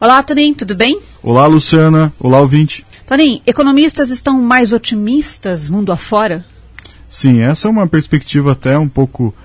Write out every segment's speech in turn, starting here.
Olá, Toninho, tudo bem? Olá, Luciana. Olá, ouvinte. Toninho, economistas estão mais otimistas mundo afora? Sim, essa é uma perspectiva até um pouco...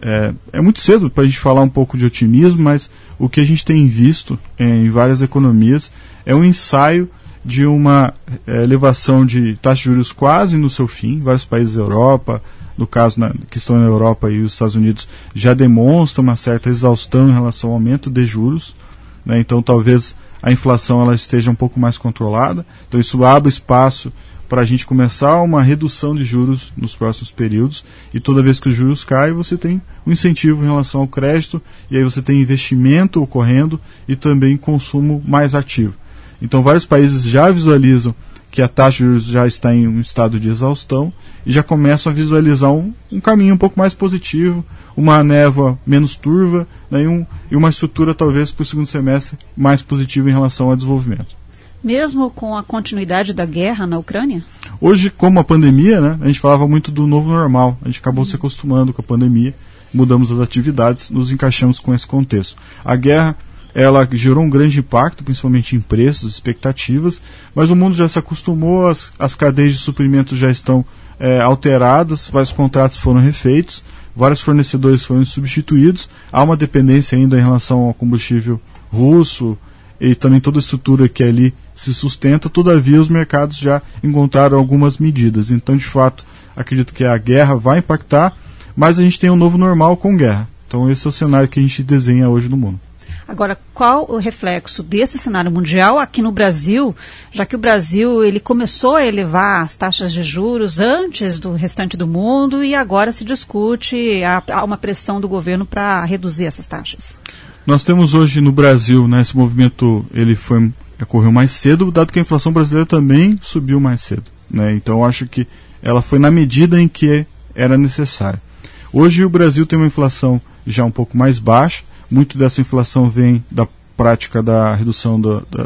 É muito cedo para a gente falar um pouco de otimismo, mas o que a gente tem visto em várias economias é um ensaio de uma elevação de taxa de juros quase no seu fim. Vários países da Europa, no caso que estão na Europa e os Estados Unidos, já demonstram uma certa exaustão em relação ao aumento de juros, né? Então talvez a inflação ela esteja um pouco mais controlada. Então isso abre espaço para a gente começar uma redução de juros nos próximos períodos, e toda vez que os juros caem, você tem um incentivo em relação ao crédito, e aí você tem investimento ocorrendo e também consumo mais ativo. Então vários países já visualizam que a taxa de juros já está em um estado de exaustão e já começam a visualizar um caminho um pouco mais positivo, uma névoa menos turva, né, e uma estrutura talvez para o segundo semestre mais positiva em relação ao desenvolvimento. Mesmo com a continuidade da guerra na Ucrânia? Hoje, como a pandemia, né, a gente falava muito do novo normal, a gente acabou se acostumando com a pandemia, mudamos as atividades, nos encaixamos com esse contexto. A guerra, ela gerou um grande impacto, principalmente em preços, expectativas, mas o mundo já se acostumou, as cadeias de suprimento já estão alteradas, vários contratos foram refeitos, vários fornecedores foram substituídos, há uma dependência ainda em relação ao combustível russo e também toda a estrutura que ali se sustenta. Todavia os mercados já encontraram algumas medidas. Então, de fato, acredito que a guerra vai impactar, mas a gente tem um novo normal com guerra. Então esse é o cenário que a gente desenha hoje no mundo. Agora, qual o reflexo desse cenário mundial aqui no Brasil, já que o Brasil ele começou a elevar as taxas de juros antes do restante do mundo e agora se discute, há uma pressão do governo para reduzir essas taxas? Nós temos hoje no Brasil, né, esse movimento ele ocorreu mais cedo, dado que a inflação brasileira também subiu mais cedo, né? Então eu acho que ela foi na medida em que era necessária. Hoje o Brasil tem uma inflação já um pouco mais baixa. Muito dessa inflação vem da prática da redução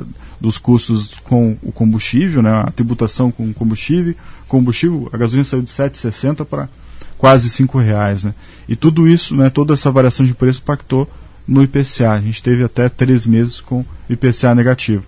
dos custos com o combustível, né? A tributação com o combustível, a gasolina saiu de R$ 7,60 para quase R$ 5,00, né? E tudo isso, né, toda essa variação de preço impactou no IPCA. A gente teve até 3 meses com IPCA negativo.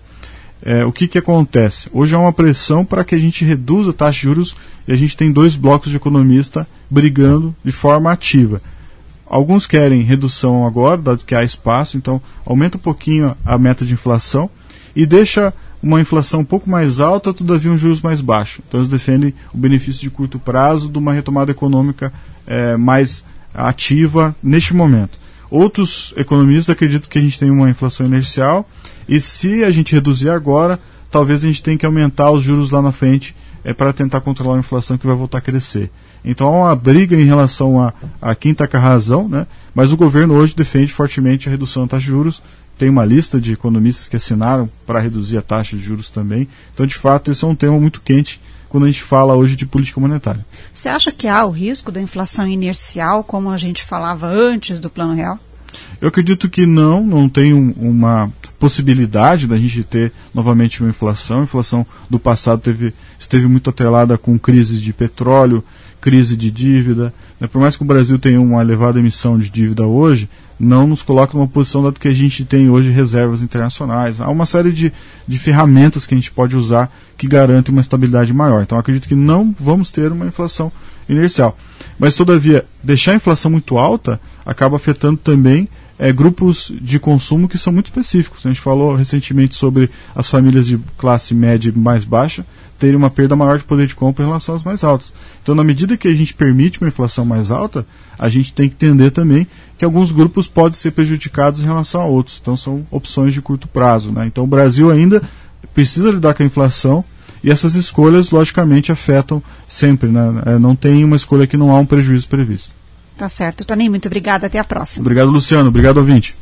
O que acontece? Hoje há uma pressão para que a gente reduza a taxa de juros, e a gente tem 2 blocos de economistas brigando de forma ativa. Alguns querem redução agora, dado que há espaço, então aumenta um pouquinho a meta de inflação e deixa uma inflação um pouco mais alta, todavia um juros mais baixo. Então eles defendem o benefício de curto prazo de uma retomada econômica mais ativa neste momento. Outros economistas acreditam que a gente tem uma inflação inercial e se a gente reduzir agora, talvez a gente tenha que aumentar os juros lá na frente para tentar controlar a inflação que vai voltar a crescer. Então há uma briga em relação a quem está com a razão, né? Mas o governo hoje defende fortemente a redução da taxa de juros. Tem uma lista de economistas que assinaram para reduzir a taxa de juros também. Então, de fato, esse é um tema muito quente quando a gente fala hoje de política monetária. Você acha que há o risco da inflação inercial, como a gente falava antes do Plano Real? Eu acredito que não tem uma possibilidade da gente ter novamente uma inflação. A inflação do passado esteve muito atrelada com crises de petróleo, crise de dívida, né? Por mais que o Brasil tenha uma elevada emissão de dívida hoje, não nos coloca numa posição dado que a gente tem hoje reservas internacionais. Há uma série de ferramentas que a gente pode usar que garantem uma estabilidade maior. Então acredito que não vamos ter uma inflação inercial. Mas, todavia, deixar a inflação muito alta acaba afetando também grupos de consumo que são muito específicos. A gente falou recentemente sobre as famílias de classe média e mais baixa terem uma perda maior de poder de compra em relação às mais altas. Então, na medida que a gente permite uma inflação mais alta, a gente tem que entender também que alguns grupos podem ser prejudicados em relação a outros. Então, são opções de curto prazo, né? Então, o Brasil ainda precisa lidar com a inflação e essas escolhas, logicamente, afetam sempre, né? Não tem uma escolha que não há um prejuízo previsto. Tá certo. Toninho, muito obrigada. Até a próxima. Obrigado, Luciano. Obrigado, ouvinte.